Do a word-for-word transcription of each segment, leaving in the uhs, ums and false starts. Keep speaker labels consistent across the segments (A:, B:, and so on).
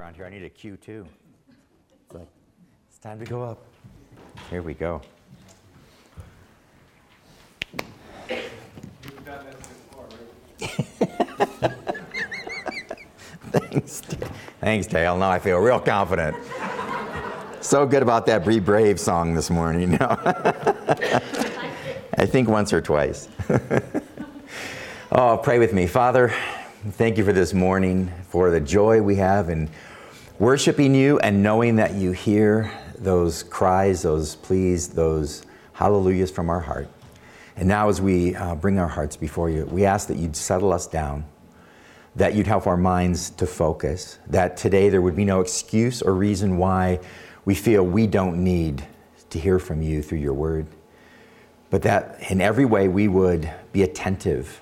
A: around here. I need a cue too. It's like, it's time to go up. Here we go.
B: You've done this before, right?
A: Thanks. Thanks, Dale. Now I feel real confident. So good about that Be Brave song this morning. No. I think once or twice. Oh, pray with me. Father, thank you for this morning, for the joy we have in worshiping you and knowing that you hear those cries, those pleas, those hallelujahs from our heart. And now as we uh, bring our hearts before you, we ask that you'd settle us down, that you'd help our minds to focus, that today there would be no excuse or reason why we feel we don't need to hear from you through your word, but that in every way we would be attentive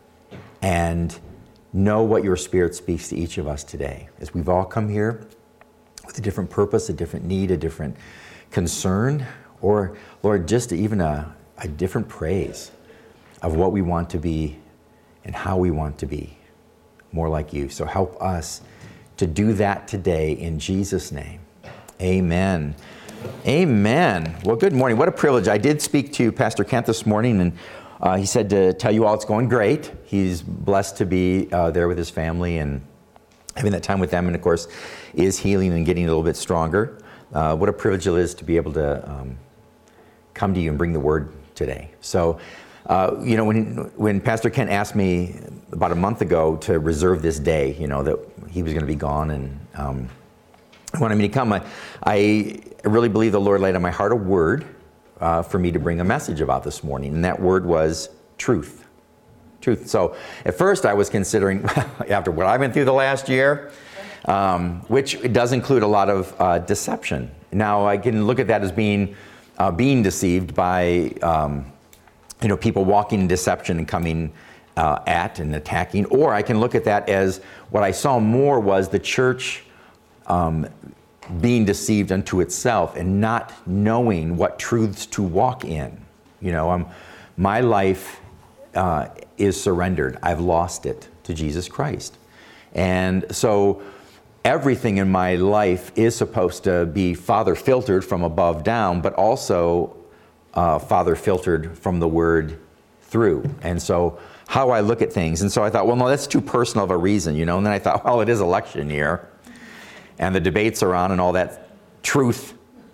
A: and know what your Spirit speaks to each of us today. As we've all come here with a different purpose, a different need, a different concern, or, Lord, just even a, a different praise of what we want to be and how we want to be more like you. So help us to do that today in Jesus' name. Amen. Amen. Well, good morning. What a privilege. I did speak to Pastor Kent this morning, and Uh, he said to tell you all it's going great. He's blessed to be uh, there with his family and having that time with them, and of course is healing and getting a little bit stronger. Uh, what a privilege it is to be able to um, come to you and bring the word today. So, uh, you know, when when Pastor Kent asked me about a month ago to reserve this day, you know, that he was going to be gone and um, wanted me to come, I, I really believe the Lord laid on my heart a word Uh, for me to bring a message about this morning, and that word was truth. Truth. So at first I was considering, after what I've been through the last year, um, which does include a lot of uh, deception. Now I can look at that as being uh, being deceived by um, you know, people walking in deception and coming uh, at and attacking, or I can look at that as what I saw more was the church um, being deceived unto itself and not knowing what truths to walk in. You know, um, my life uh, is surrendered. I've lost it to Jesus Christ. And so everything in my life is supposed to be Father filtered from above down, but also uh, Father filtered from the Word through. And so how I look at things. And so I thought, well, no, that's too personal of a reason, you know. And then I thought, well, it is election year, and the debates are on and all that truth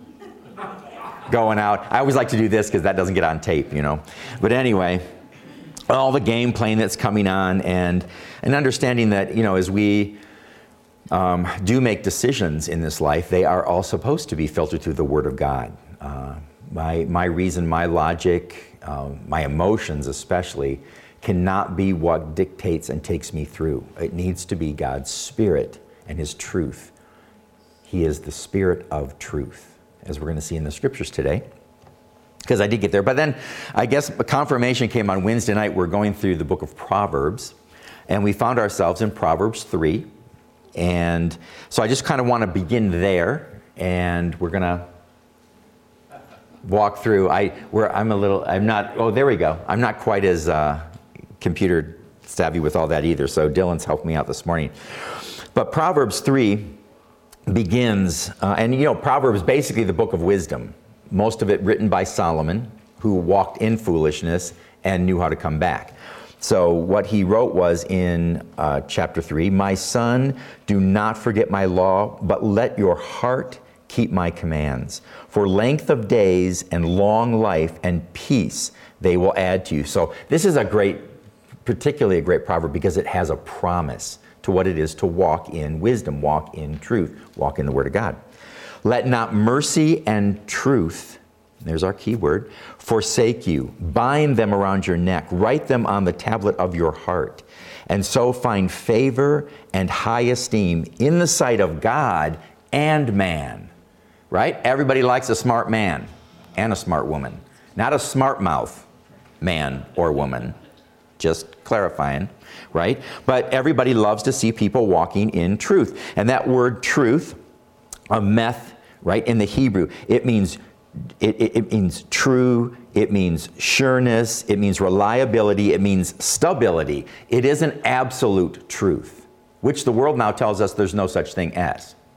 A: going out. I always like to do this because that doesn't get on tape, you know. But anyway, all the game playing that's coming on, and and understanding that, you know, as we um, do make decisions in this life, they are all supposed to be filtered through the Word of God. Uh, my, my reason, my logic, uh, my emotions especially, cannot be what dictates and takes me through. It needs to be God's Spirit and His truth. He is the Spirit of truth, as we're going to see in the scriptures today, because I did get there. But then I guess a confirmation came on Wednesday night. We're going through the book of Proverbs, and we found ourselves in Proverbs three. And so I just kind of want to begin there, and we're going to walk through. I, where I'm a little, I'm not, oh, there we go. I'm not quite as uh, computer savvy with all that either, so Dylan's helped me out this morning. But Proverbs three begins, uh, and you know, Proverbs is basically the book of wisdom, most of it written by Solomon, who walked in foolishness and knew how to come back. So what he wrote was in uh, chapter three, "My son, do not forget my law, but let your heart keep my commands. For length of days and long life and peace they will add to you." So this is a great, particularly a great proverb because it has a promise to what it is to walk in wisdom, walk in truth, walk in the Word of God. "Let not mercy and truth," there's our key word, "forsake you. Bind them around your neck. Write them on the tablet of your heart. And so find favor and high esteem in the sight of God and man." Right? Everybody likes a smart man and a smart woman. Not a smart mouth man or woman. Just clarifying. Right? But everybody loves to see people walking in truth. And that word truth, a meth, right, in the Hebrew, it means it, it, it means true, it means sureness, it means reliability, it means stability. It is an absolute truth, which the world now tells us there's no such thing as.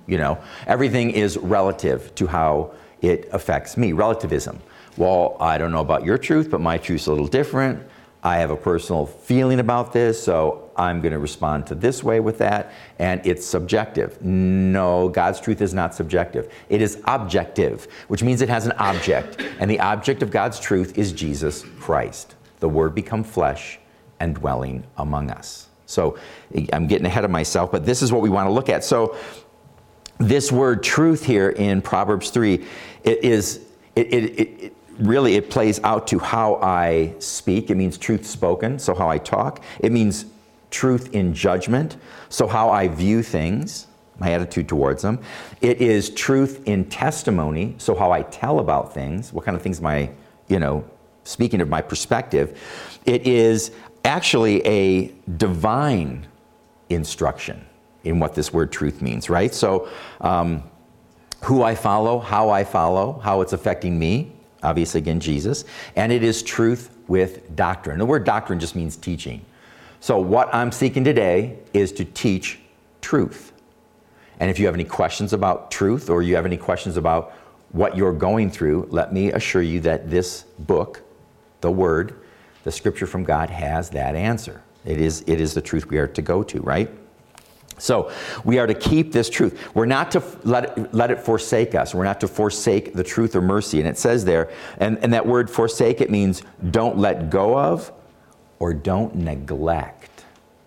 A: you know. Everything is relative to how it affects me. Relativism. Well, I don't know about your truth, but my truth's a little different. I have a personal feeling about this, so I'm going to respond to this way with that, and it's subjective. No, God's truth is not subjective. It is objective, which means it has an object, and the object of God's truth is Jesus Christ, the Word become flesh and dwelling among us. So I'm getting ahead of myself, but this is what we want to look at. So this word truth here in Proverbs three, it is, it, it, it, it really, it plays out to how I speak. It means truth spoken, so how I talk. It means truth in judgment, so how I view things, my attitude towards them. It is truth in testimony, so how I tell about things, what kind of things am I, you know, speaking of my perspective. It is actually a divine instruction in what this word truth means, right? So um, who I follow, how I follow, how it's affecting me, obviously, again, Jesus. And it is truth with doctrine. The word doctrine just means teaching. So what I'm seeking today is to teach truth. And if you have any questions about truth, or you have any questions about what you're going through, let me assure you that this book, the Word, the Scripture from God, has that answer. It is, it is the truth we are to go to, right? So we are to keep this truth. We're not to let it, let it forsake us. We're not to forsake the truth or mercy. And it says there, and, and that word forsake, it means don't let go of or don't neglect.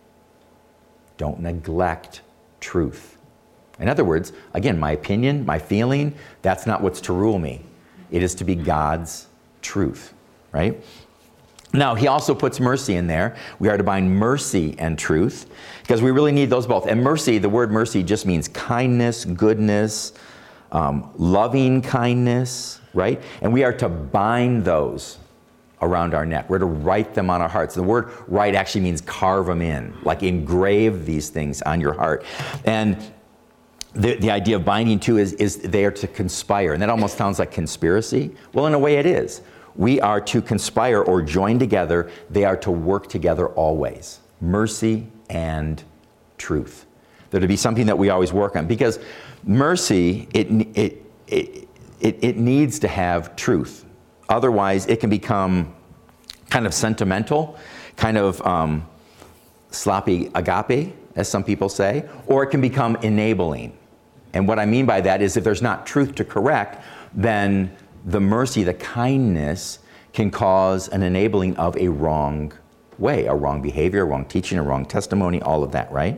A: Don't neglect truth. In other words, again, my opinion, my feeling, that's not what's to rule me. It is to be God's truth, right? Now, he also puts mercy in there. We are to bind mercy and truth, because we really need those both. And mercy, the word mercy just means kindness, goodness, um, loving kindness, right? And we are to bind those around our neck. We're to write them on our hearts. The word write actually means carve them in, like engrave these things on your heart. And the, the idea of binding too is, is they are to conspire. And that almost sounds like conspiracy. Well, in a way it is. We are to conspire or join together. They are to work together always. Mercy and truth. They're to be something that we always work on, because mercy, it, it, it, it, it needs to have truth. Otherwise, it can become kind of sentimental, kind of um, sloppy agape, as some people say, or it can become enabling. And what I mean by that is if there's not truth to correct, then the mercy, the kindness, can cause an enabling of a wrong way, a wrong behavior, a wrong teaching, a wrong testimony, all of that, right?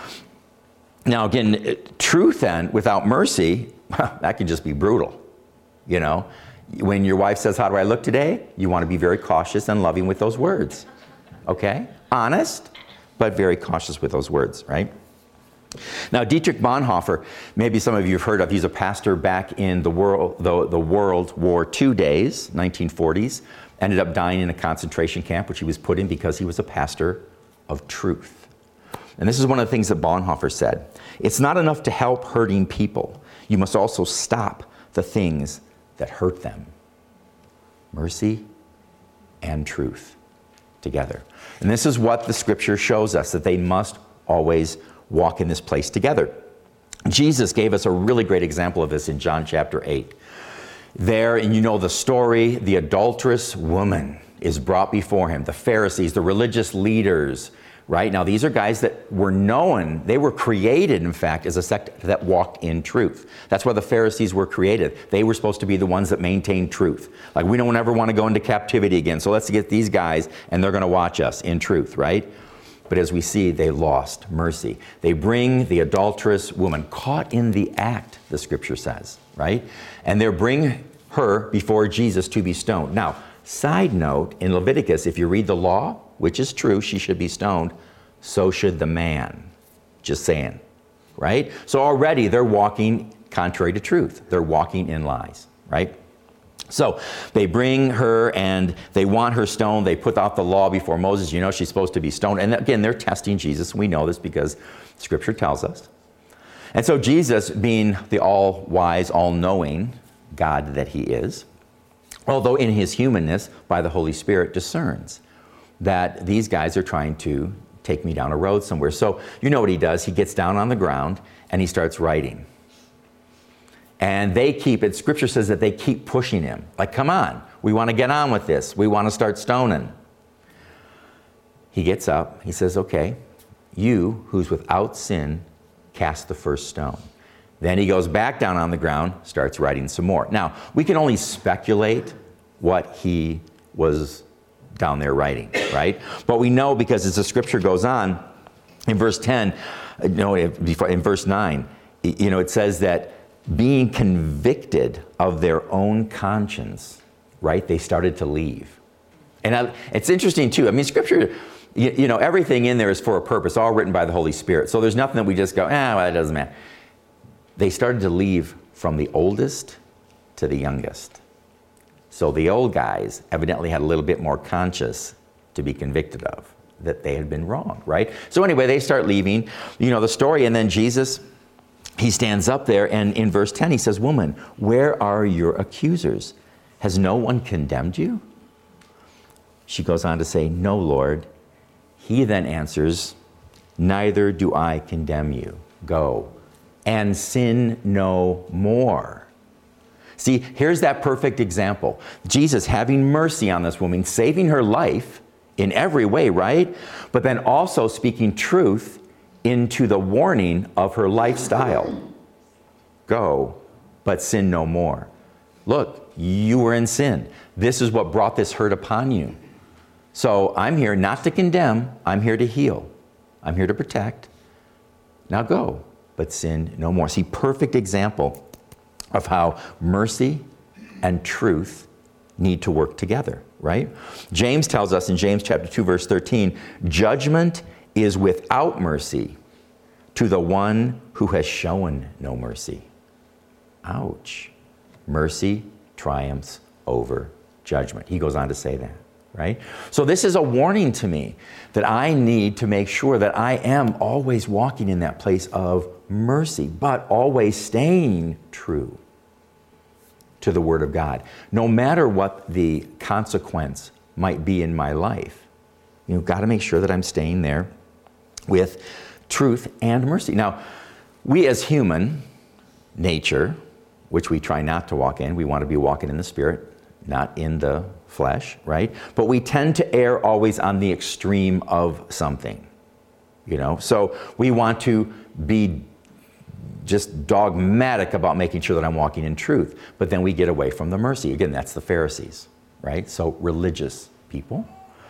A: Now, again, truth then, without mercy, that can just be brutal, you know? When your wife says, how do I look today? You want to be very cautious and loving with those words, okay? Honest, but very cautious with those words, right? Now, Dietrich Bonhoeffer, maybe some of you have heard of, he's a pastor back in the world, the, the World War Two days, nineteen forties, ended up dying in a concentration camp, which he was put in because he was a pastor of truth. And this is one of the things that Bonhoeffer said. It's not enough to help hurting people. You must also stop the things that hurt them. Mercy and truth together. And this is what the Scripture shows us, that they must always walk in this place together. Jesus gave us a really great example of this in John chapter eight. There, and you know the story, the adulterous woman is brought before him. The Pharisees, the religious leaders, right? Now, these are guys that were known, they were created, in fact, as a sect that walked in truth. That's why the Pharisees were created. They were supposed to be the ones that maintained truth. Like, we don't ever want to go into captivity again, so let's get these guys, and they're going to watch us in truth, right? But as we see, they lost mercy. They bring the adulterous woman, caught in the act, the Scripture says, right? And they bring her before Jesus to be stoned. Now, side note, in Leviticus, if you read the law, which is true, she should be stoned, so should the man. Just saying, right? So already they're walking contrary to truth. They're walking in lies, right? So they bring her and they want her stoned. They put out the law before Moses. You know, she's supposed to be stoned. And again, they're testing Jesus. We know this because Scripture tells us. And so Jesus, being the all-wise, all-knowing God that he is, although in his humanness, by the Holy Spirit, discerns that these guys are trying to take me down a road somewhere. So you know what he does. He gets down on the ground and he starts writing. And they keep, it scripture says that they keep pushing him. Like, come on, we want to get on with this. We want to start stoning. He gets up, he says, okay, you who's without sin, cast the first stone. Then he goes back down on the ground, starts writing some more. Now, we can only speculate what he was down there writing, right? But we know, because as the scripture goes on, in verse ten, no, in verse nine, you know, it says that being convicted of their own conscience, right, they started to leave. And I, it's interesting too. I mean, scripture, you, you know, everything in there is for a purpose, all written by the Holy Spirit. So there's nothing that we just go, ah, well, it doesn't matter. They started to leave from the oldest to the youngest. So the old guys evidently had a little bit more conscience to be convicted of, that they had been wrong, right? So anyway, they start leaving, you know, the story, and then Jesus, he stands up there, and in verse ten, he says, woman, where are your accusers? Has no one condemned you? She goes on to say, no, Lord. He then answers, neither do I condemn you. Go and sin no more. See, here's that perfect example. Jesus having mercy on this woman, saving her life in every way, right? But then also speaking truth into the warning of her lifestyle. Go, but sin no more. Look, you were in sin. This is what brought this hurt upon you. So I'm here not to condemn, I'm here to heal. I'm here to protect. Now go, but sin no more. See, perfect example of how mercy and truth need to work together, right? James tells us in James chapter two, verse thirteen, judgment is without mercy to the one who has shown no mercy. Ouch. Mercy triumphs over judgment. He goes on to say that, right? So this is a warning to me that I need to make sure that I am always walking in that place of mercy, but always staying true to the Word of God, no matter what the consequence might be in my life. You've got to make sure that I'm staying there with truth and mercy. Now, we as human nature, which we try not to walk in, we want to be walking in the Spirit, not in the flesh, right? But we tend to err always on the extreme of something, you know? So we want to be just dogmatic about making sure that I'm walking in truth. But then we get away from the mercy. Again, that's the Pharisees, right? So religious people.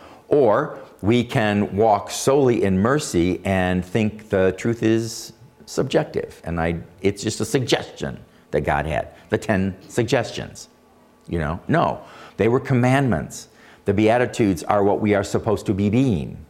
A: Or we can walk solely in mercy and think the truth is subjective. And I, it's just a suggestion that God had. The ten suggestions, you know? No, they were commandments. The Beatitudes are what we are supposed to be being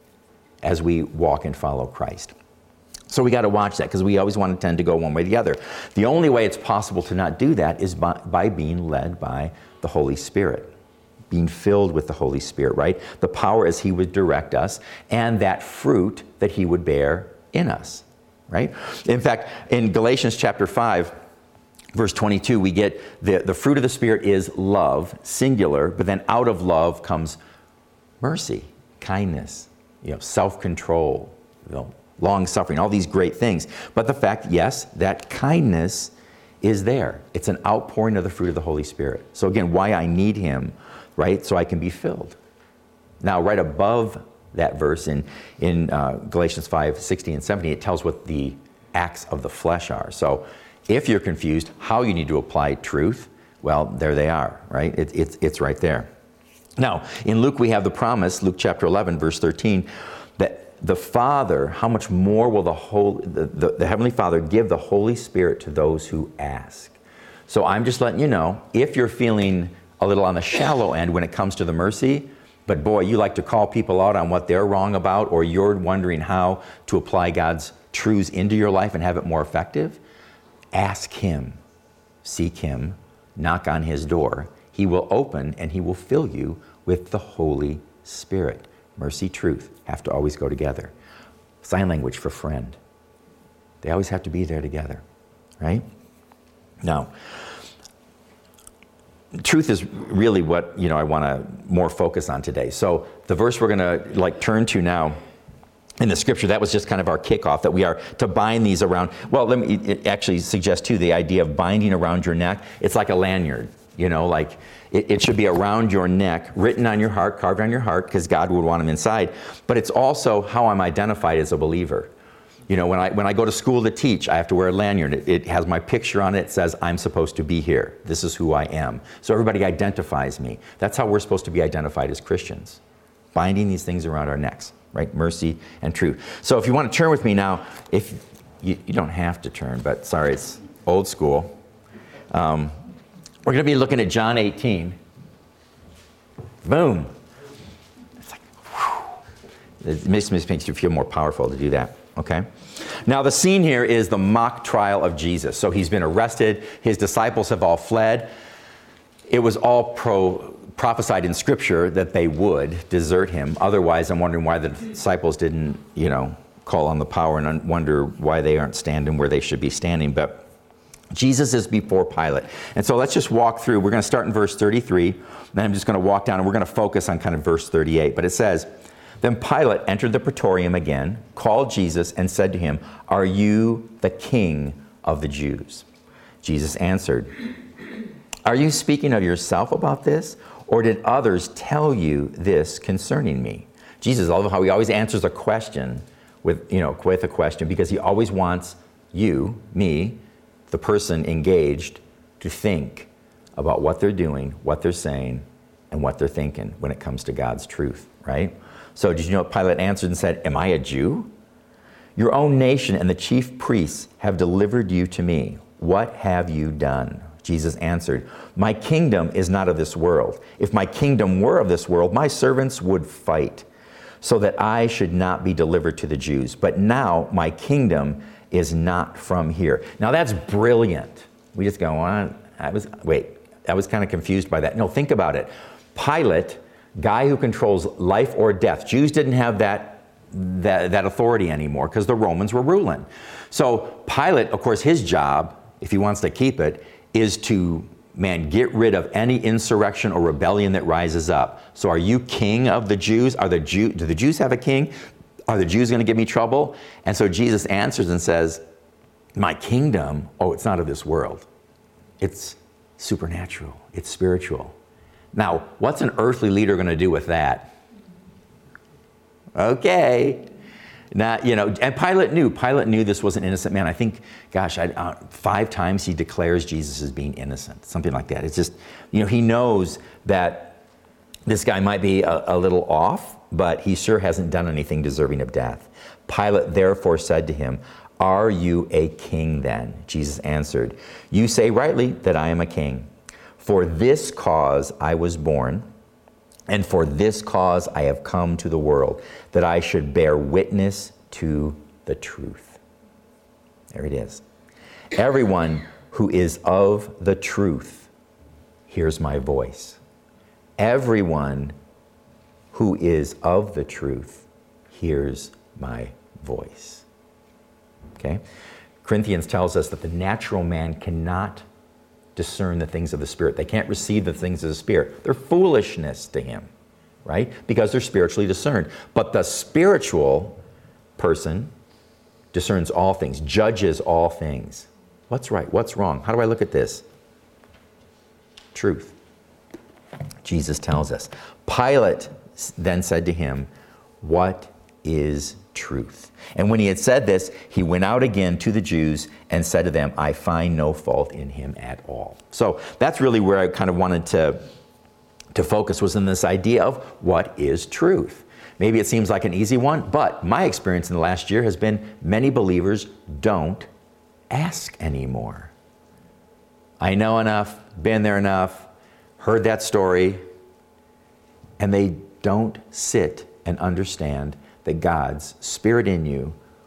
A: as we walk and follow Christ. So we got to watch that, because we always want to tend to go one way or the other. The only way it's possible to not do that is by, by being led by the Holy Spirit, being filled with the Holy Spirit, right? The power as He would direct us, and that fruit that He would bear in us, right? In fact, in Galatians chapter five, verse twenty-two, we get the, the fruit of the Spirit is love, singular, but then out of love comes mercy, kindness, you know, self-control, you know, long-suffering, all these great things. But the fact, yes, that kindness is there. It's an outpouring of the fruit of the Holy Spirit. So again, why I need Him, right? So I can be filled. Now, right above that verse in, in uh, Galatians five, sixteen and seventeen, it tells what the acts of the flesh are. So if you're confused how you need to apply truth, well, there they are, right? It, it's, it's right there. Now, in Luke, we have the promise, Luke chapter eleven, verse thirteen, that the Father, how much more will the, whole, the, the, the Heavenly Father give the Holy Spirit to those who ask? So I'm just letting you know, if you're feeling a little on the shallow end when it comes to the mercy, but boy, you like to call people out on what they're wrong about, or you're wondering how to apply God's truths into your life and have it more effective, ask Him, seek Him, knock on His door. He will open and He will fill you with the Holy Spirit. Mercy, truth have to always go together. Sign language for friend. They always have to be there together, right? Now, truth is really what, you know, I want to more focus on today. So the verse we're going to like turn to now in the scripture, that was just kind of our kickoff, that we are to bind these around. Well, let me it actually suggest too the idea of binding around your neck. It's like a lanyard, you know, like it, it should be around your neck, written on your heart, carved on your heart, because God would want them inside. But it's also how I'm identified as a believer. You know, when I when I go to school to teach, I have to wear a lanyard. It, it has my picture on it. It says I'm supposed to be here. This is who I am. So everybody identifies me. That's how we're supposed to be identified as Christians, binding these things around our necks. Right? Mercy and truth. So if you want to turn with me now, if you, you don't have to turn, but sorry, it's old school. Um, we're going to be looking at John eighteen. Boom. It's like, whew. It makes, makes you feel more powerful to do that. Okay? Now the scene here is the mock trial of Jesus. So he's been arrested. His disciples have all fled. It was all pro... prophesied in Scripture that they would desert him. Otherwise, I'm wondering why the disciples didn't, you know, call on the power, and wonder why they aren't standing where they should be standing. But Jesus is before Pilate. And so let's just walk through. We're going to start in verse thirty-three. Then I'm just going to walk down, and we're going to focus on kind of verse thirty-eight. But it says, "Then Pilate entered the praetorium again, called Jesus, and said to him, 'Are you the king of the Jews?' Jesus answered, 'Are you speaking of yourself about this? Or did others tell you this concerning me?'" Jesus, I love how he always answers a question with, you know, with a question, because he always wants you, me, the person engaged, to think about what they're doing, what they're saying, and what they're thinking when it comes to God's truth, right? So did you know what Pilate answered and said, "Am I a Jew? Your own nation and the chief priests have delivered you to me. What have you done?" Jesus answered, "My kingdom is not of this world. If my kingdom were of this world, my servants would fight, so that I should not be delivered to the Jews. But now my kingdom is not from here." Now that's brilliant. We just go on. I was, wait, I was kind of confused by that. No, think about it. Pilate, guy who controls life or death. Jews didn't have that, that, that authority anymore because the Romans were ruling. So Pilate, of course, his job, if he wants to keep it, is to, man, get rid of any insurrection or rebellion that rises up. So are you king of the Jews? Are the Jew, do the Jews have a king? Are the Jews going to give me trouble? And so Jesus answers and says, "My kingdom, oh, it's not of this world. It's supernatural. It's spiritual." Now, what's an earthly leader going to do with that? Okay. Now, you know, and Pilate knew. Pilate knew this was an innocent man. I think, gosh, I, uh, five times he declares Jesus as being innocent, something like that. It's just, you know, he knows that this guy might be a, a little off, but he sure hasn't done anything deserving of death. Pilate therefore said to him, "Are you a king then?" Jesus answered, "You say rightly that I am a king. For this cause I was born, and for this cause I have come to the world, that I should bear witness to the truth." There it is. "Everyone who is of the truth hears my voice. Everyone who is of the truth hears my voice." Okay? Corinthians tells us that the natural man cannot discern the things of the Spirit. They can't receive the things of the Spirit. They're foolishness to him, right? Because they're spiritually discerned. But the spiritual person discerns all things, judges all things. What's right? What's wrong? How do I look at this? Truth. Jesus tells us. Pilate then said to him, "What is truth?" And when he had said this, he went out again to the Jews and said to them, "I find no fault in him at all." So that's really where I kind of wanted to, to focus, was in this idea of what is truth. Maybe it seems like an easy one, but my experience in the last year has been many believers don't ask anymore. I know enough, been there enough, heard that story, and they don't sit and understand that God's Spirit in you,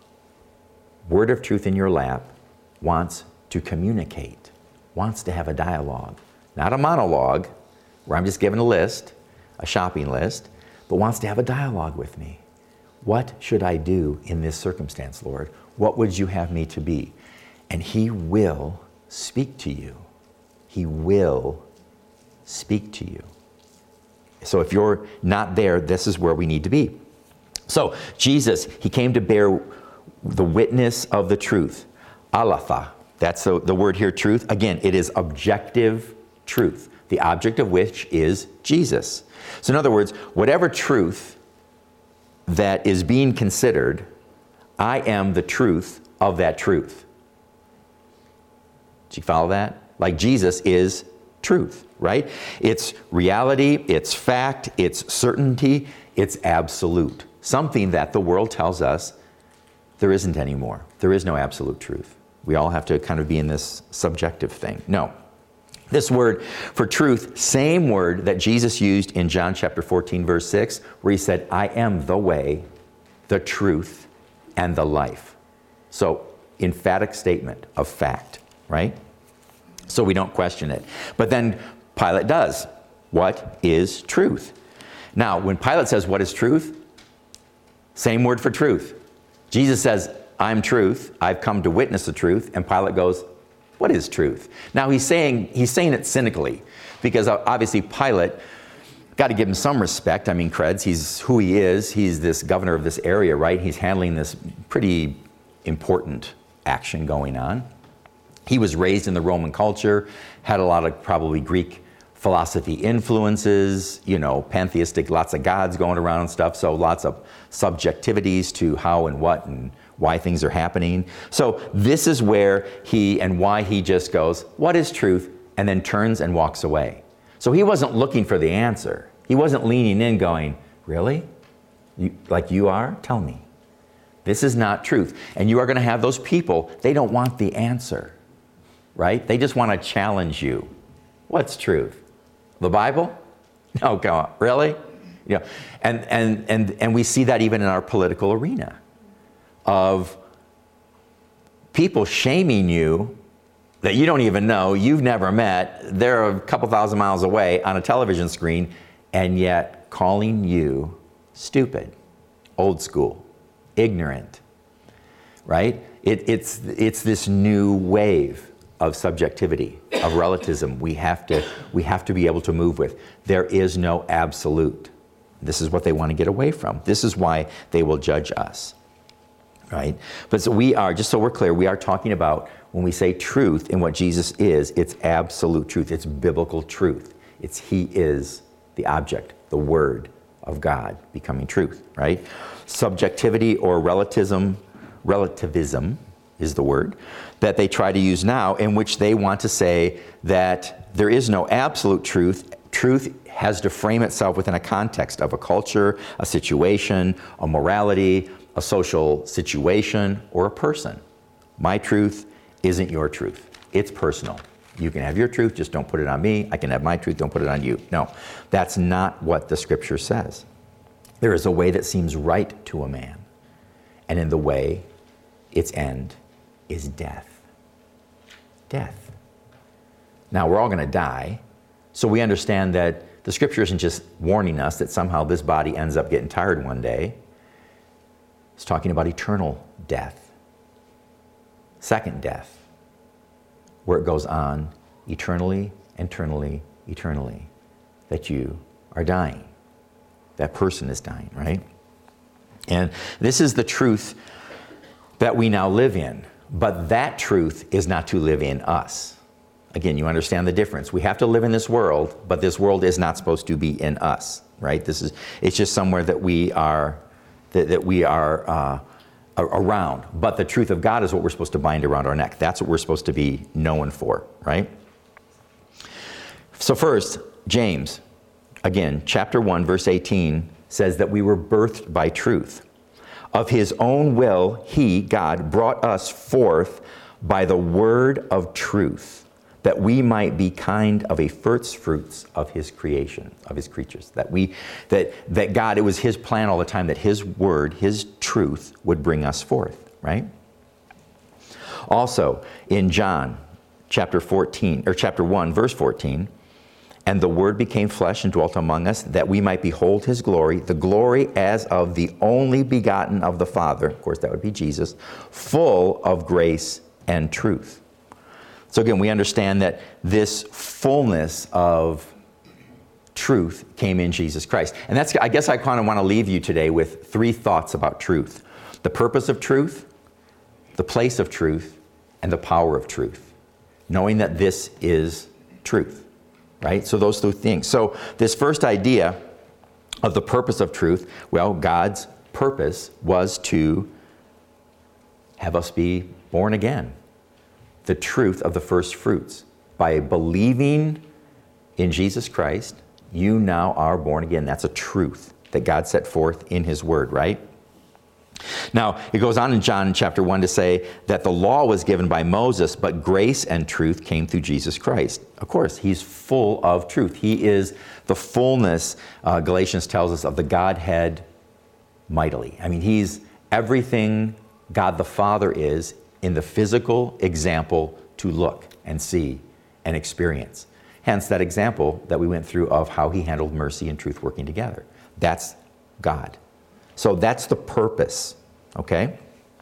A: word of truth in your lap, wants to communicate, wants to have a dialogue. Not a monologue, where I'm just giving a list, a shopping list, but wants to have a dialogue with me. What should I do in this circumstance, Lord? What would you have me to be? And He will speak to you. He will speak to you. So if you're not there, this is where we need to be. So Jesus, he came to bear the witness of the truth. Alepha, that's the, the word here, truth. Again, it is objective truth, the object of which is Jesus. So in other words, whatever truth that is being considered, I am the truth of that truth. Did you follow that? Like Jesus is truth, right? It's reality, it's fact, it's certainty, it's absolute. Something that the world tells us there isn't anymore. There is no absolute truth. We all have to kind of be in this subjective thing. No. This word for truth, same word that Jesus used in John chapter fourteen, verse six, where he said, I am the way, the truth, and the life. So, emphatic statement of fact, right? So we don't question it. But then Pilate does. What is truth? Now, when Pilate says, what is truth? Same word for truth. Jesus says, I'm truth. I've come to witness the truth. And Pilate goes, what is truth? Now, he's saying, he's saying it cynically, because obviously Pilate, got to give him some respect. I mean, creds, he's who he is. He's this governor of this area, right? He's handling this pretty important action going on. He was raised in the Roman culture, had a lot of probably Greek philosophy influences, you know, pantheistic, lots of gods going around and stuff, so lots of subjectivities to how and what and why things are happening. So this is where he and why he just goes, what is truth? And then turns and walks away. So he wasn't looking for the answer. He wasn't leaning in going, really? You, like you are? Tell me. This is not truth. And you are going to have those people, they don't want the answer, right? They just want to challenge you. What's truth? The Bible? No, come on, really? You know, and, and, and, and we see that even in our political arena of people shaming you that you don't even know, you've never met, they're a couple thousand miles away on a television screen, and yet calling you stupid, old school, ignorant, right? It, it's, it's this new wave of subjectivity, of relativism we have to we have to be able to move with. There is no absolute. This is what they want to get away from. This is why they will judge us, right? But so we are, just so we're clear, we are talking about when we say truth in what Jesus is, it's absolute truth. It's biblical truth. It's He is the object, the Word of God becoming truth, right? Subjectivity or relativism, relativism is the word that they try to use now, in which they want to say that there is no absolute truth. Truth has to frame itself within a context of a culture, a situation, a morality, a social situation, or a person. My truth isn't your truth. It's personal. You can have your truth, just don't put it on me. I can have my truth, don't put it on you. No, that's not what the Scripture says. There is a way that seems right to a man, and in the way, its end is death. Death. Now, we're all going to die, so we understand that the Scripture isn't just warning us that somehow this body ends up getting tired one day. It's talking about eternal death. Second death, where it goes on eternally, eternally, eternally, that you are dying. That person is dying, right? And this is the truth that we now live in. But that truth is not to live in us. Again, you understand the difference. We have to live in this world, but this world is not supposed to be in us, right? This is, it's just somewhere that we are, that, that we are uh, around. But the truth of God is what we're supposed to bind around our neck. That's what we're supposed to be known for, right? So first, James, again, chapter one, verse eighteen, says that we were birthed by truth. Of His own will, He, God, brought us forth by the word of truth, that we might be kind of a first fruits of His creation, of His creatures. That we, that, that God, it was His plan all the time that His word, His truth would bring us forth, right? Also, in John chapter fourteen, or chapter one, verse fourteen, and the Word became flesh and dwelt among us, that we might behold His glory, the glory as of the only begotten of the Father, of course that would be Jesus, full of grace and truth. So again, we understand that this fullness of truth came in Jesus Christ. And that's, I guess I kind of want to leave you today with three thoughts about truth. The purpose of truth, the place of truth, and the power of truth. Knowing that this is truth, right? So those two things. So this first idea of the purpose of truth, well, God's purpose was to have us be born again. The truth of the first fruits. By believing in Jesus Christ, you now are born again. That's a truth that God set forth in his word, right? Now, it goes on in John chapter one to say that the law was given by Moses, but grace and truth came through Jesus Christ. Of course, he's full of truth. He is the fullness, uh, Galatians tells us, of the Godhead mightily. I mean, he's everything God the Father is in the physical example to look and see and experience. Hence that example that we went through of how he handled mercy and truth working together. That's God. So that's the purpose, okay?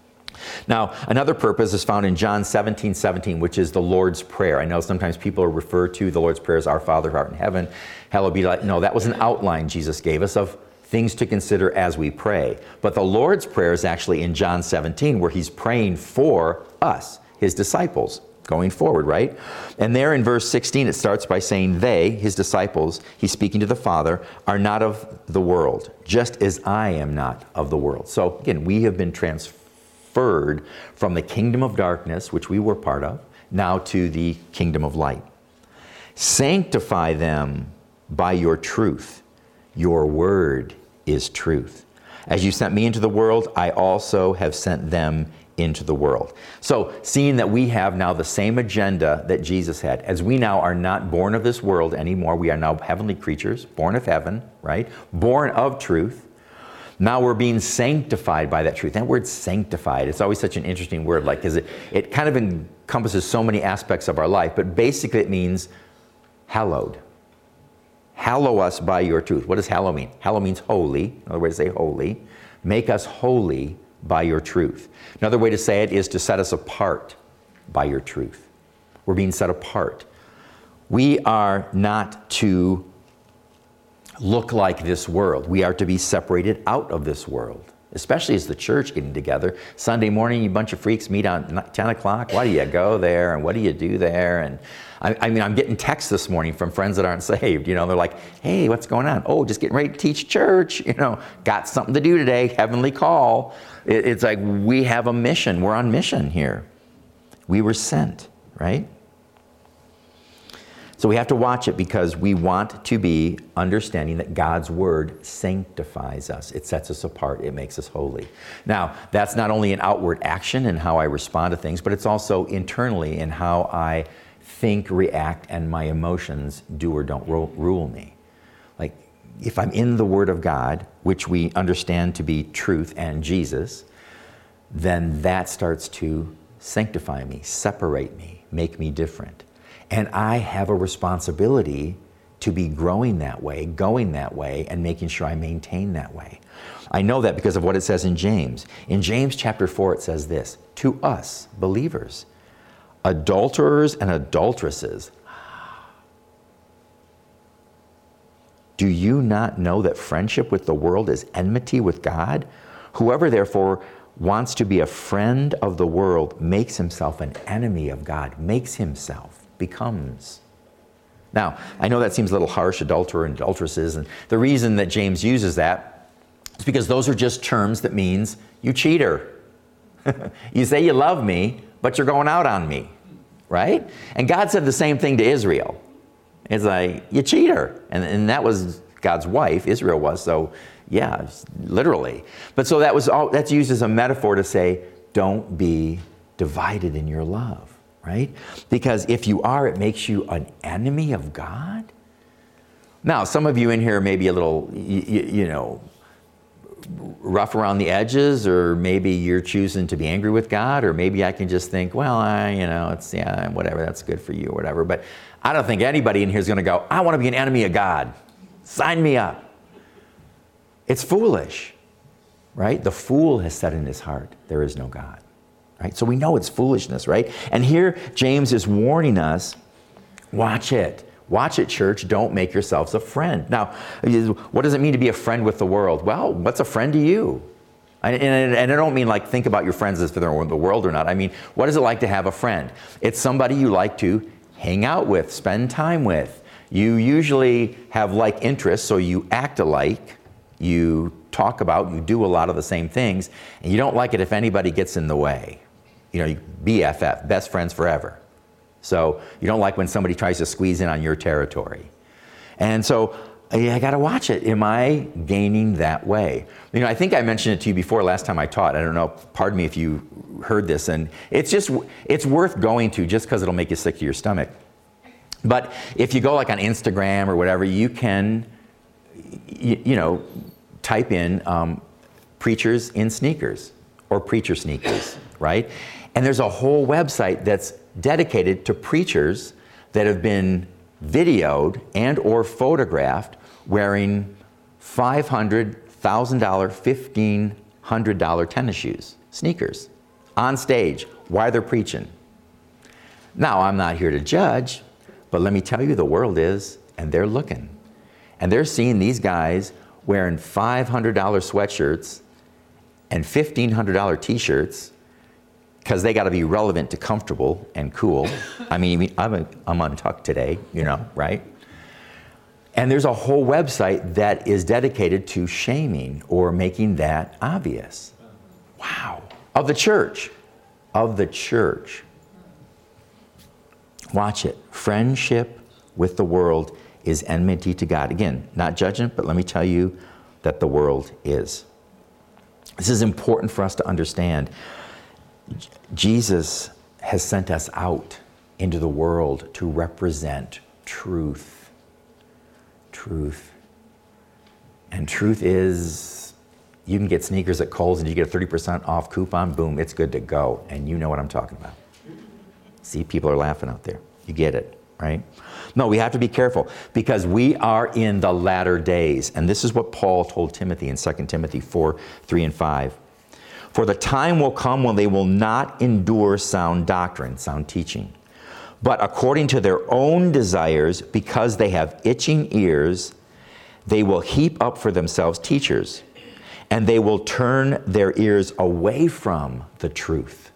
A: Now, another purpose is found in John seventeen seventeen, which is the Lord's Prayer. I know sometimes people refer to the Lord's Prayer as Our Father who art in heaven, hallowed be thy... No, that was an outline Jesus gave us of things to consider as we pray. But the Lord's Prayer is actually in John seventeen, where he's praying for us, his disciples, going forward, right? And there in verse sixteen, it starts by saying, they, his disciples, he's speaking to the Father, are not of the world, just as I am not of the world. So again, we have been transferred from the kingdom of darkness, which we were part of, now to the kingdom of light. Sanctify them by your truth. Your word is truth. As you sent me into the world, I also have sent them into the world. So seeing that we have now the same agenda that Jesus had, as we now are not born of this world anymore, we are now heavenly creatures, born of heaven, right? Born of truth. Now we're being sanctified by that truth. That word sanctified, it's always such an interesting word, like, because it, it kind of encompasses so many aspects of our life, but basically it means hallowed. Hallow us by your truth. What does hallow mean? Hallow means holy. Another way to say holy. Make us holy by your truth. Another way to say it is to set us apart by your truth. We're being set apart. We are not to look like this world. We are to be separated out of this world, especially as the church getting together. Sunday morning, you bunch of freaks meet on ten o'clock. Why do you go there? And what do you do there? And I, I mean, I'm getting texts this morning from friends that aren't saved. You know, they're like, hey, what's going on? Oh, just getting ready to teach church. You know, got something to do today. Heavenly call. It, it's like we have a mission. We're on mission here. We were sent, right? So we have to watch it because we want to be understanding that God's word sanctifies us. It sets us apart. It makes us holy. Now, that's not only an outward action in how I respond to things, but it's also internally in how I think, react, and my emotions do or don't rule me. Like, if I'm in the Word of God, which we understand to be truth and Jesus, then that starts to sanctify me, separate me, make me different. And I have a responsibility to be growing that way, going that way, and making sure I maintain that way. I know that because of what it says in James. In James chapter four, it says this, to us, believers, adulterers and adulteresses, do you not know that friendship with the world is enmity with God? Whoever therefore wants to be a friend of the world makes himself an enemy of God, makes himself, becomes. Now, I know that seems a little harsh, adulterer and adulteresses, and the reason that James uses that is because those are just terms that means you cheater. You say you love me, but you're going out on me, right? And God said the same thing to Israel. It's like, you cheater. And, and that was God's wife, Israel was, so yeah, literally. But so that was all, that's used as a metaphor to say, don't be divided in your love. Right? Because if you are, it makes you an enemy of God. Now, some of you in here may be a little, you, you know, rough around the edges, or maybe you're choosing to be angry with God, or maybe I can just think, well, I, you know, it's, yeah, whatever, that's good for you or whatever. But I don't think anybody in here is going to go, I want to be an enemy of God. Sign me up. It's foolish, right? The fool has said in his heart, there is no God. Right? So we know it's foolishness, right? And here James is warning us, watch it. Watch it, church. Don't make yourselves a friend. Now, what does it mean to be a friend with the world? Well, what's a friend to you? And, and, and I don't mean like think about your friends as if they're in the world or not. I mean, what is it like to have a friend? It's somebody you like to hang out with, spend time with. You usually have like interests, so you act alike. You talk about, you do a lot of the same things, and you don't like it if anybody gets in the way. You know, B F F, best friends forever. So you don't like when somebody tries to squeeze in on your territory. And so I got to watch it. Am I gaining that way? You know, I think I mentioned it to you before last time I taught. I don't know, pardon me if you heard this. And it's just, it's worth going to just because it'll make you sick to your stomach. But if you go like on Instagram or whatever, you can, you, you know, type in um, preachers in sneakers or preacher sneakers, right? And there's a whole website that's dedicated to preachers that have been videoed and or photographed wearing five hundred thousand dollars, fifteen hundred dollars tennis shoes, sneakers, on stage while they're preaching. Now, I'm not here to judge, but let me tell you, the world is, and they're looking. And they're seeing these guys wearing five hundred dollars sweatshirts and fifteen hundred dollars t-shirts because they got to be relevant to comfortable and cool. I mean, I'm, a, I'm untucked today, you know, right? And there's a whole website that is dedicated to shaming or making that obvious. Wow. Of the church. Of the church. Watch it. Friendship with the world is enmity to God. Again, not judgment, but let me tell you that the world is. This is important for us to understand. Jesus has sent us out into the world to represent truth. Truth. And truth is, you can get sneakers at Kohl's and you get a thirty percent off coupon, boom, it's good to go. And you know what I'm talking about. See, people are laughing out there. You get it, right? No, we have to be careful because we are in the latter days. And this is what Paul told Timothy in Second Timothy four, three and five. For the time will come when they will not endure sound doctrine, sound teaching, but according to their own desires, because they have itching ears, they will heap up for themselves teachers, and they will turn their ears away from the truth,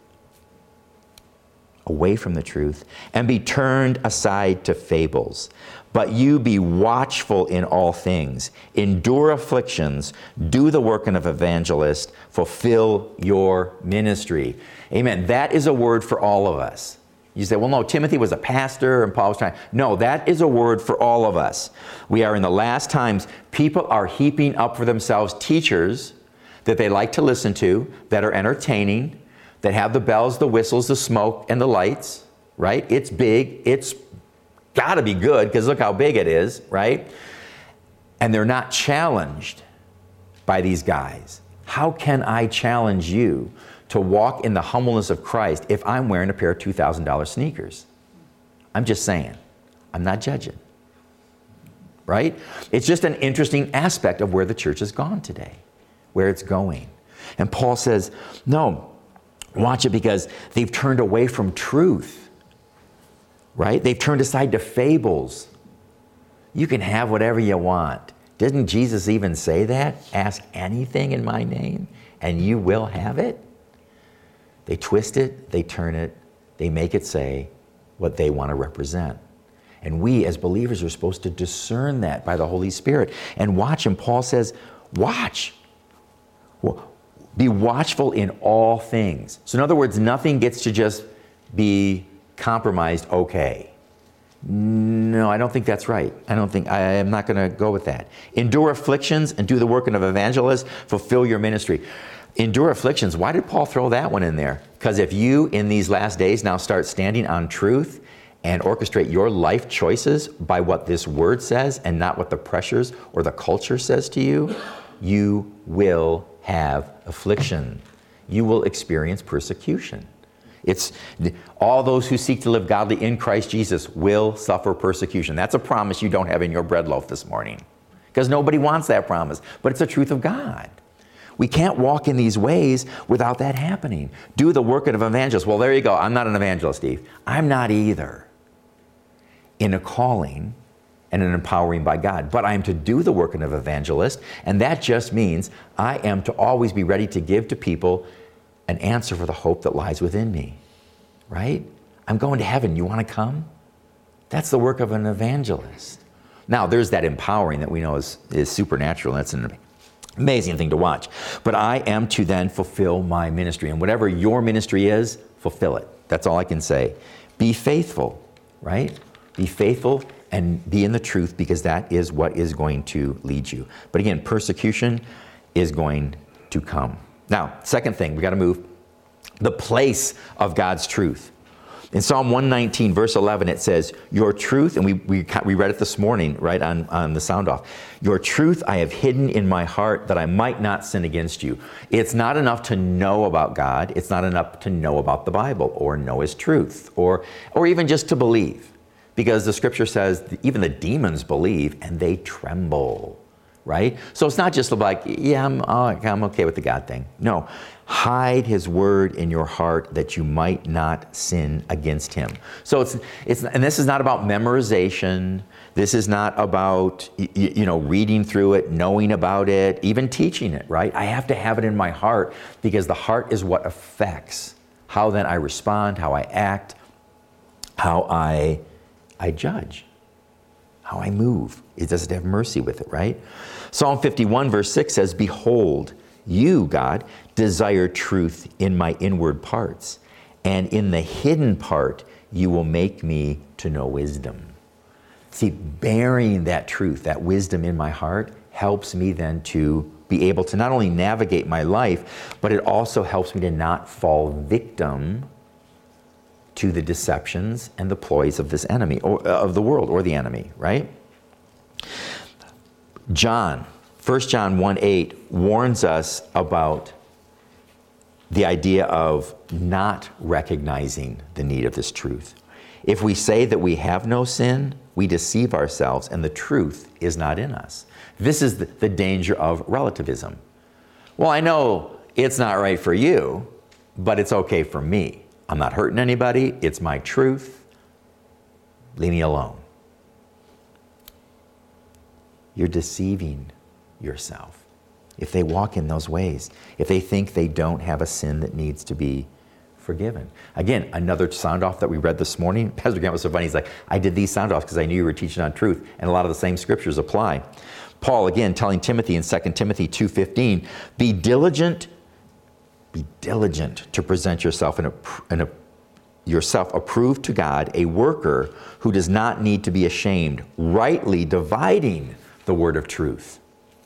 A: away from the truth, and be turned aside to fables. But you be watchful in all things, endure afflictions, do the work of an evangelist, fulfill your ministry. Amen. That is a word for all of us. You say, well, no, Timothy was a pastor and Paul was trying. No, that is a word for all of us. We are in the last times. People are heaping up for themselves teachers that they like to listen to, that are entertaining, that have the bells, the whistles, the smoke, and the lights, right? It's big. It's got to be good because look how big it is, right? And they're not challenged by these guys. How can I challenge you to walk in the humbleness of Christ if I'm wearing a pair of two thousand dollars sneakers? I'm just saying. I'm not judging, right? It's just an interesting aspect of where the church has gone today, where it's going. And Paul says, no, watch it because they've turned away from truth. Right? They've turned aside to fables. You can have whatever you want. Didn't Jesus even say that? Ask anything in my name and you will have it. They twist it, they turn it, they make it say what they want to represent. And we as believers are supposed to discern that by the Holy Spirit and watch. And Paul says, watch. Well, be watchful in all things. So in other words, nothing gets to just be compromised okay. No, I don't think that's right. I don't think, I am not going to go with that. Endure afflictions and do the work of an evangelist, fulfill your ministry. Endure afflictions. Why did Paul throw that one in there? Because if you in these last days now start standing on truth and orchestrate your life choices by what this word says and not what the pressures or the culture says to you, you will have affliction. You will experience persecution. It's all those who seek to live godly in Christ Jesus will suffer persecution. That's a promise you don't have in your bread loaf this morning because nobody wants that promise, but it's the truth of God. We can't walk in these ways without that happening. Do the work of an evangelist. Well, there you go. I'm not an evangelist, Steve. I'm not either. In a calling and an empowering by God. But I am to do the work of an evangelist, and that just means I am to always be ready to give to people an answer for the hope that lies within me, right? I'm going to heaven. You want to come? That's the work of an evangelist. Now, there's that empowering that we know is, is supernatural. That's an amazing thing to watch. But I am to then fulfill my ministry. And whatever your ministry is, fulfill it. That's all I can say. Be faithful, right? Be faithful and be in the truth, because that is what is going to lead you. But again, persecution is going to come. Now, second thing, we got to move. The place of God's truth. In Psalm one nineteen, verse eleven, it says, your truth, and we, we, we read it this morning, right, on, on the sound off. Your truth I have hidden in my heart that I might not sin against you. It's not enough to know about God. It's not enough to know about the Bible or know His truth or, or even just to believe. Because the scripture says even the demons believe and they tremble, right? So it's not just like, yeah, I'm, uh, I'm okay with the God thing. No, hide His word in your heart that you might not sin against Him. So it's, it's, and this is not about memorization. This is not about, you, you know, reading through it, knowing about it, even teaching it, right? I have to have it in my heart, because the heart is what affects how then I respond, how I act, how I I judge, how I move. It doesn't have mercy with it, right? Psalm fifty-one verse six says, behold, you, God, desire truth in my inward parts, and in the hidden part you will make me to know wisdom. See, bearing that truth, that wisdom in my heart, helps me then to be able to not only navigate my life, but it also helps me to not fall victim to the deceptions and the ploys of this enemy, or uh, of the world, or the enemy, right? John, First John one eight warns us about the idea of not recognizing the need of this truth. If we say that we have no sin, we deceive ourselves, and the truth is not in us. This is the, the danger of relativism. Well, I know it's not right for you, but it's okay for me. I'm not hurting anybody. It's my truth. Leave me alone. You're deceiving yourself. If they walk in those ways, if they think they don't have a sin that needs to be forgiven. Again, another sound off that we read this morning. Pastor Grant was so funny. He's like, I did these sound offs because I knew you were teaching on truth, and a lot of the same scriptures apply. Paul, again, telling Timothy in Second Timothy two fifteen, be diligent Be diligent to present yourself in a, in a, yourself approved to God, a worker who does not need to be ashamed, rightly dividing the word of truth.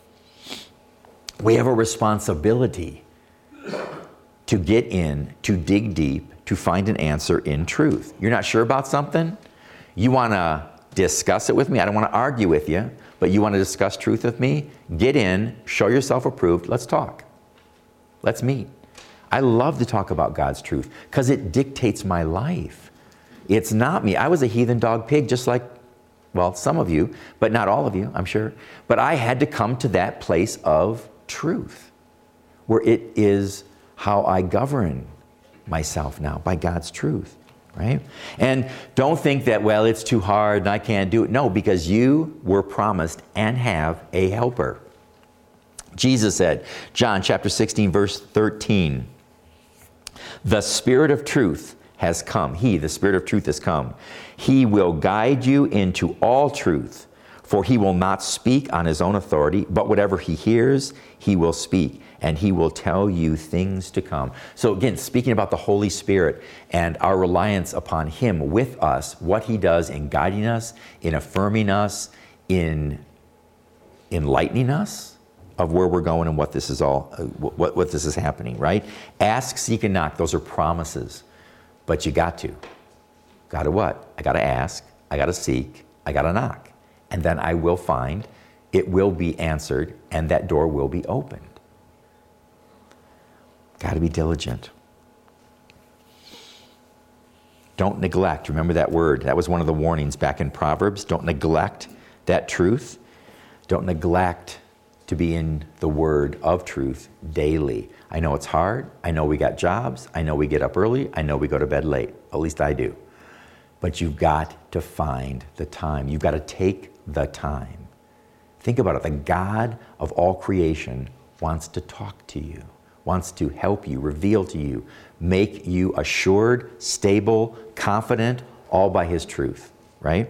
A: We have a responsibility to get in, to dig deep, to find an answer in truth. You're not sure about something? You want to discuss it with me? I don't want to argue with you, but you want to discuss truth with me? Get in, show yourself approved, let's talk. Let's meet. I love to talk about God's truth because it dictates my life. It's not me. I was a heathen dog pig, just like, well, some of you, but not all of you, I'm sure. But I had to come to that place of truth, where it is how I govern myself now, by God's truth, right? And don't think that, well, it's too hard and I can't do it. No, because you were promised and have a helper. Jesus said, John chapter sixteen, verse thirteen, the Spirit of truth has come. He, the Spirit of truth has come. He will guide you into all truth, for he will not speak on his own authority, but whatever he hears, he will speak, and he will tell you things to come. So again, speaking about the Holy Spirit and our reliance upon him with us, what he does in guiding us, in affirming us, in enlightening us of where we're going and what this is all, uh, what, what this is happening, right? Ask, seek, and knock. Those are promises. But you got to. Got to what? I got to ask, I got to seek, I got to knock. And then I will find, it will be answered, and that door will be opened. Got to be diligent. Don't neglect. Remember that word. That was one of the warnings back in Proverbs. Don't neglect that truth. Don't neglect to be in the word of truth daily. I know it's hard. I know we got jobs. I know we get up early. I know we go to bed late. At least I do. But you've got to find the time. You've got to take the time. Think about it. The God of all creation wants to talk to you, wants to help you, reveal to you, make you assured, stable, confident, all by his truth, right?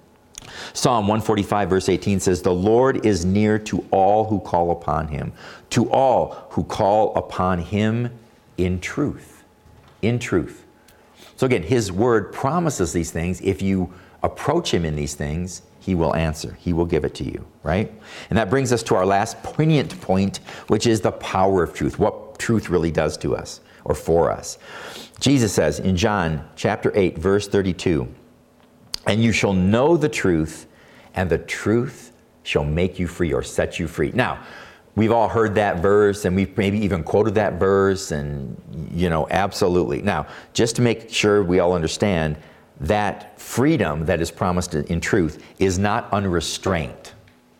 A: Psalm one forty-five verse eighteen says, the Lord is near to all who call upon him, to all who call upon him in truth, in truth. So again, his word promises these things. If you approach him in these things, he will answer. He will give it to you, right? And that brings us to our last poignant point, which is the power of truth, what truth really does to us or for us. Jesus says in John chapter eight, verse thirty-two, and you shall know the truth, and the truth shall make you free or set you free. Now, we've all heard that verse, and we've maybe even quoted that verse, and, you know, absolutely. Now, just to make sure we all understand, that freedom that is promised in truth is not unrestrained.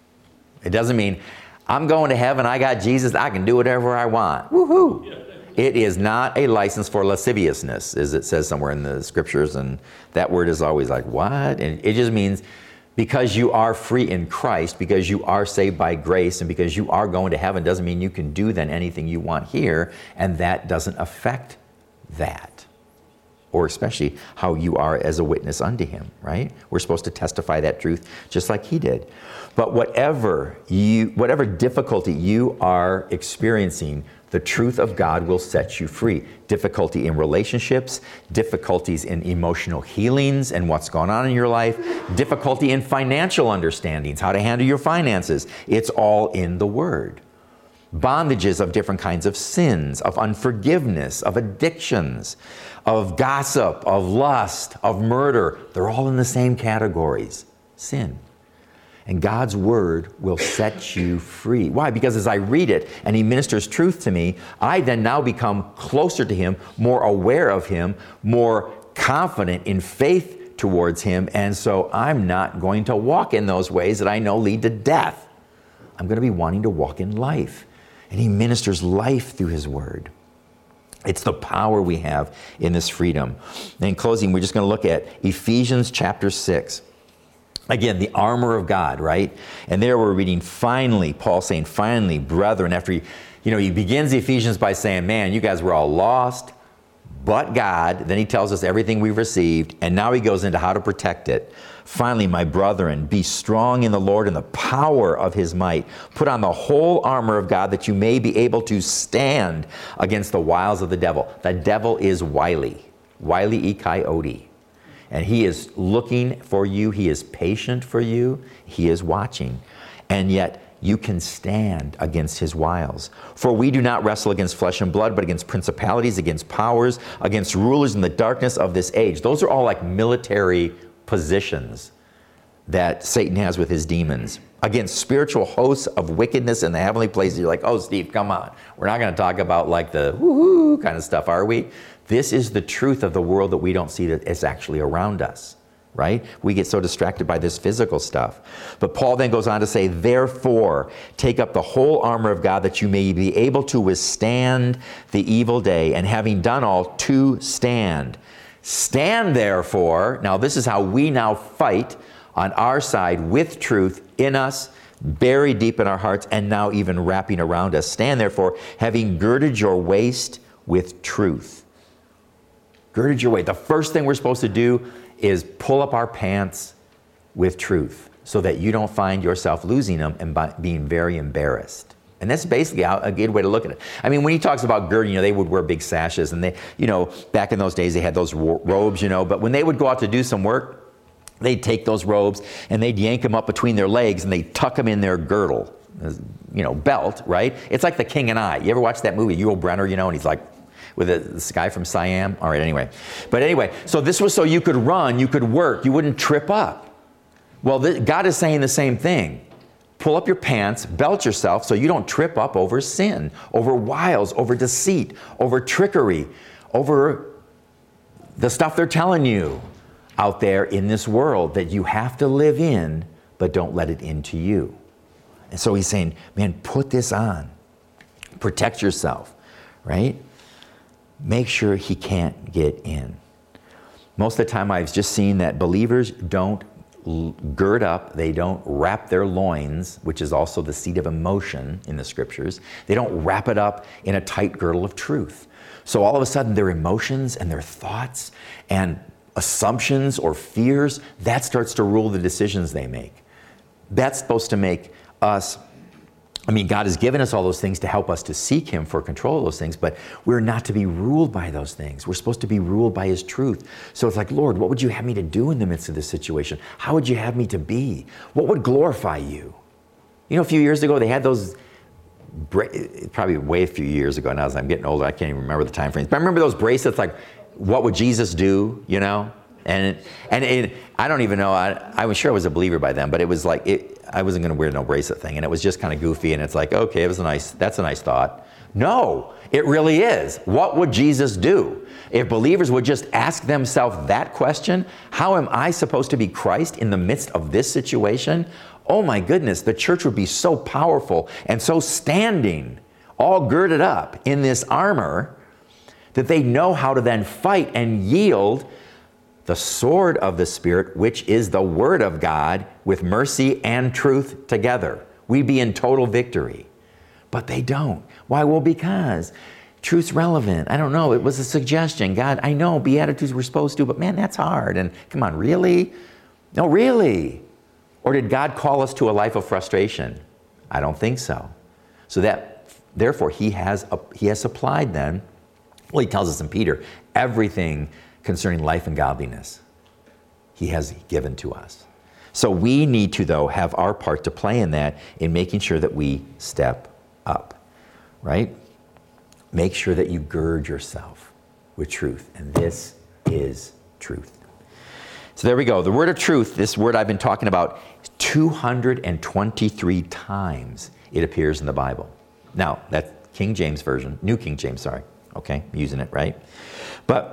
A: It doesn't mean, I'm going to heaven, I got Jesus, I can do whatever I want. Woohoo! It is not a license for lasciviousness, as it says somewhere in the scriptures, and that word is always like, what? And it just means because you are free in Christ, because you are saved by grace, and because you are going to heaven, doesn't mean you can do then anything you want here, and that doesn't affect that. Or especially how you are as a witness unto him, right? We're supposed to testify that truth just like he did. But whatever you, whatever difficulty you are experiencing, the truth of God will set you free. Difficulty in relationships, difficulties in emotional healings and what's going on in your life, difficulty in financial understandings, how to handle your finances. It's all in the Word. Bondages of different kinds of sins, of unforgiveness, of addictions, of gossip, of lust, of murder. They're all in the same categories. Sin. And God's word will set you free. Why? Because as I read it and he ministers truth to me, I then now become closer to him, more aware of him, more confident in faith towards him. And so I'm not going to walk in those ways that I know lead to death. I'm going to be wanting to walk in life. And he ministers life through his word. It's the power we have in this freedom. And in closing, we're just going to look at Ephesians chapter six. Again, the armor of God, right? And there we're reading, finally, Paul saying, finally, brethren, after he, you know, he begins Ephesians by saying, man, you guys were all lost, but God. Then he tells us everything we've received, and now he goes into how to protect it. Finally, my brethren, be strong in the Lord and the power of his might. Put on the whole armor of God that you may be able to stand against the wiles of the devil. The devil is wily, wily e coyote. And he is looking for you. He is patient for you. He is watching. And yet you can stand against his wiles. For we do not wrestle against flesh and blood, but against principalities, against powers, against rulers in the darkness of this age. Those are all like military positions that Satan has with his demons. Against spiritual hosts of wickedness in the heavenly places. You're like, oh, Steve, come on. We're not going to talk about like the woo-hoo kind of stuff, are we? This is the truth of the world that we don't see that is actually around us, right? We get so distracted by this physical stuff. But Paul then goes on to say, therefore, take up the whole armor of God that you may be able to withstand the evil day, and having done all, to stand. Stand therefore, now this is how we now fight on our side with truth in us, buried deep in our hearts, and now even wrapping around us. Stand therefore, having girded your waist with truth. Girded your waist. The first thing we're supposed to do is pull up our pants with truth so that you don't find yourself losing them and by being very embarrassed. And that's basically a good way to look at it. I mean, when he talks about girding, you know, they would wear big sashes, and they, you know, back in those days they had those robes, you know, but when they would go out to do some work, they'd take those robes and they'd yank them up between their legs and they'd tuck them in their girdle, you know, belt, right? It's like The King and I. You ever watch that movie, Yul Brynner, you know, and he's like, with this guy from Siam. All right, anyway. But anyway, so this was so you could run, you could work, you wouldn't trip up. Well, this, God is saying the same thing. Pull up your pants, belt yourself so you don't trip up over sin, over wiles, over deceit, over trickery, over the stuff they're telling you out there in this world that you have to live in, but don't let it into you. And so he's saying, man, put this on. Protect yourself, right? Make sure he can't get in. Most of the time I've just seen that believers don't l- gird up, they don't wrap their loins, which is also the seat of emotion in the scriptures. They don't wrap it up in a tight girdle of truth. So all of a sudden their emotions and their thoughts and assumptions or fears, that starts to rule the decisions they make. That's supposed to make us, I mean, God has given us all those things to help us to seek Him for control of those things, but we're not to be ruled by those things. We're supposed to be ruled by His truth. So it's like, Lord, what would you have me to do in the midst of this situation? How would you have me to be? What would glorify you? You know, a few years ago, they had those, probably way a few years ago now as I'm getting older, I can't even remember the time frames, but I remember those bracelets like, what would Jesus do, you know? And and it, I don't even know, I, I was sure I was a believer by then, but it was like, it, I wasn't going to wear no bracelet thing. And it was just kind of goofy. And it's like, okay, it was a nice, that's a nice thought. No, it really is. What would Jesus do? If believers would just ask themselves that question, how am I supposed to be Christ in the midst of this situation? Oh my goodness, the church would be so powerful and so standing, all girded up in this armor, that they know how to then fight and yield the sword of the Spirit, which is the Word of God, with mercy and truth together. We'd be in total victory. But they don't. Why? Well, because truth's relevant. I don't know. It was a suggestion. God, I know Beatitudes we're supposed to, but man, that's hard. And come on, really? No, really? Or did God call us to a life of frustration? I don't think so. So that, therefore, He has, he has supplied then, well, He tells us in Peter, everything concerning life and godliness He has given to us. So we need to, though, have our part to play in that, in making sure that we step up, right? Make sure that you gird yourself with truth, and this is truth. So there we go. The word of truth, this word I've been talking about, two hundred twenty-three times it appears in the Bible. Now, that's King James Version, New King James, sorry. Okay, I'm using it, right? But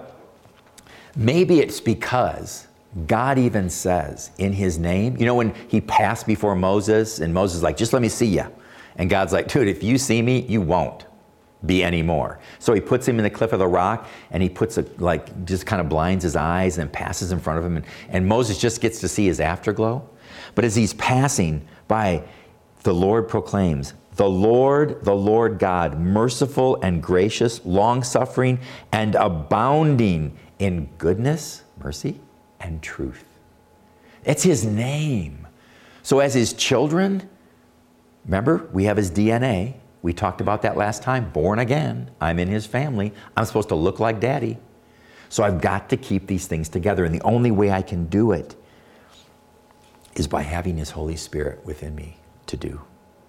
A: maybe it's because God even says in His name, you know, when He passed before Moses and Moses is like, just let me see you. And God's like, dude, if you see me, you won't be anymore. So He puts him in the cliff of the rock, and He puts a, like, just kind of blinds his eyes and passes in front of him. And, and Moses just gets to see his afterglow. But as he's passing by, the Lord proclaims, the Lord, the Lord God, merciful and gracious, long-suffering and abounding in goodness, mercy, and truth. It's His name. So as His children, remember, we have His D N A. We talked about that last time. Born again. I'm in His family. I'm supposed to look like Daddy. So I've got to keep these things together. And the only way I can do it is by having His Holy Spirit within me to do.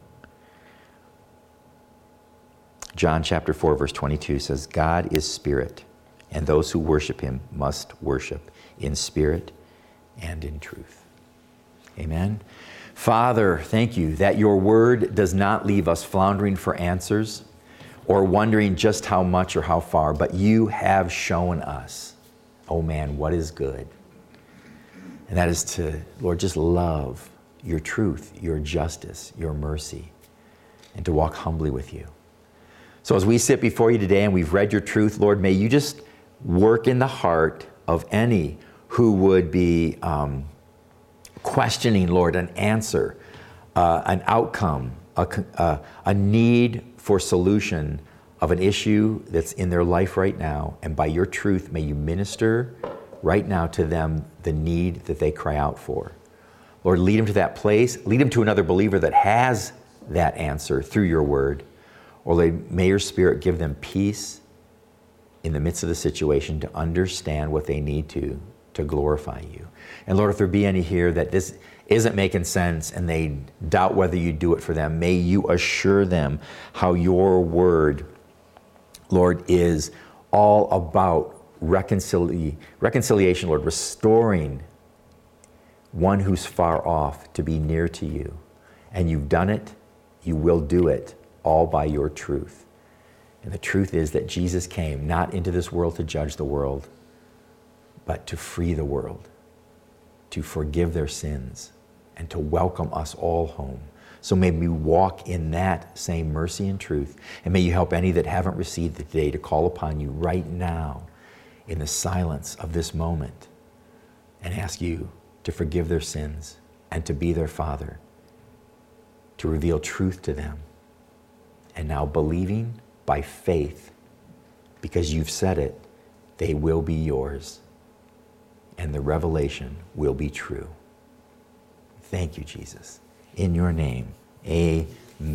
A: John chapter four, verse twenty-two says, God is spirit, and those who worship Him must worship in spirit and in truth. Amen. Father, thank You that Your word does not leave us floundering for answers or wondering just how much or how far, but You have shown us, oh man, what is good. And that is to, Lord, just love Your truth, Your justice, Your mercy, and to walk humbly with You. So as we sit before You today and we've read Your truth, Lord, may You just work in the heart of any who would be um, questioning, Lord, an answer, uh, an outcome, a, a, a need for solution of an issue that's in their life right now. And by Your truth, may You minister right now to them the need that they cry out for. Lord, lead them to that place. Lead them to another believer that has that answer through Your word. Or may Your Spirit give them peace in the midst of the situation to understand what they need to, to glorify You. And Lord, if there be any here that this isn't making sense and they doubt whether You do it for them, may You assure them how Your word, Lord, is all about reconcili- reconciliation, Lord, restoring one who's far off to be near to You. And You've done it, You will do it, all by Your truth. And the truth is that Jesus came not into this world to judge the world, but to free the world, to forgive their sins, and to welcome us all home. So may we walk in that same mercy and truth. And may You help any that haven't received it today to call upon You right now in the silence of this moment and ask You to forgive their sins, and to be their Father, to reveal truth to them. And now believing by faith, because you've said it, they will be yours, and the revelation will be true. Thank you, Jesus. In your name, amen.